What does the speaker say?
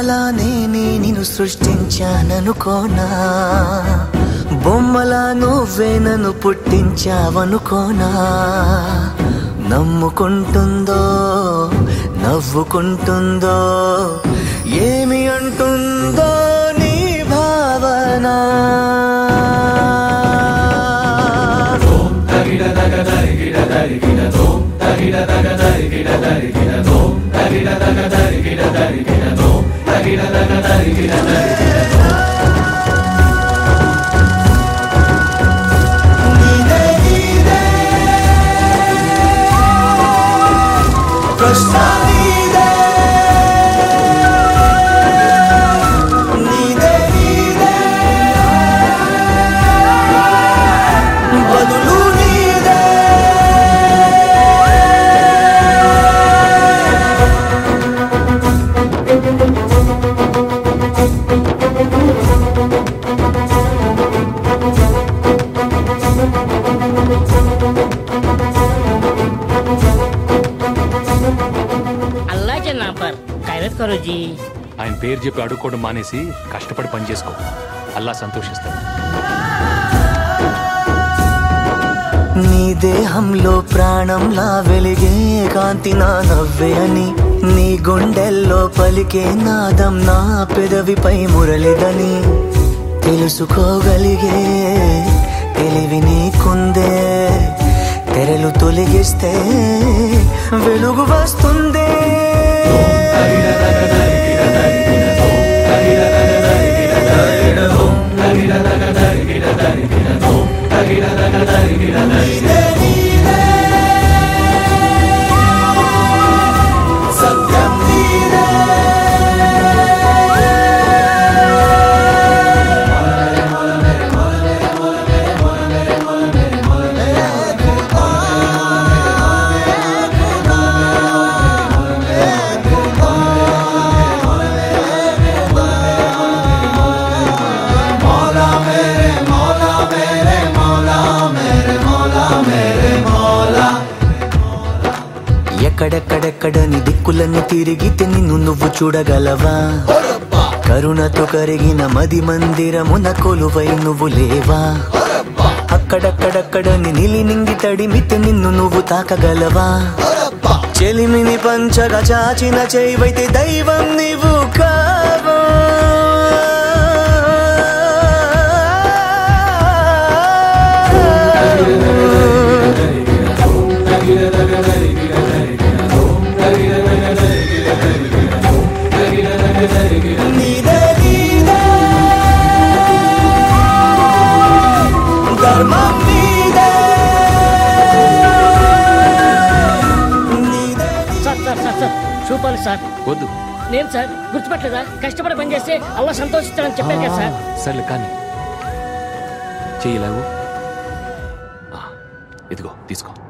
బొమ్మలా నేనే నిన్ను సృష్టించాననుకోనా, బొమ్మలా నువ్వే నన్ను పుట్టించావనుకోనా. నమ్ముకుంటుందో నవ్వుకుంటుందో ఏమి అంటుందో నీ భావన. ఆయన పేరు చెప్పి అడుక్కోవడం మానేసి కష్టపడి పని చేసుకో, అల్లా సంతోషిస్తాడు. నీ దేహంలో ప్రాణంలా వెలిగే కాంతి నా నవ్వే అని, నీ గుండెల్లో పలికే నాదం నా పెదవిపై మురళిదని తెలుసుకోగలిగే తెలివి నీకుందే. తెరలు తొలగిస్తే వెలుగు వస్తుందే. ఎక్కడెక్కడెక్కడని దిక్కులన్నీ తిరిగితే నిన్ను నువ్వు చూడగలవా? కరుణతో కరిగిన మది మందిరమున కొలువై నువ్వు లేవా? అక్కడక్కడక్కడని నిలి నింగి తడిమితే నిన్ను నువ్వు తాకగలవా? చెలిమిని పంచగా చాచిన చేయివైతే దైవం నీవు కావా? చూపాలి సార్. వద్దు. నేను సార్ గుర్తుపట్టలేదా? కష్టపడి పని చేస్తే అల్లా సంతోషిస్తానని చెప్పాను కదా సార్. సర్లే కానీ చెయ్యలేవు. ఇదిగో తీసుకో.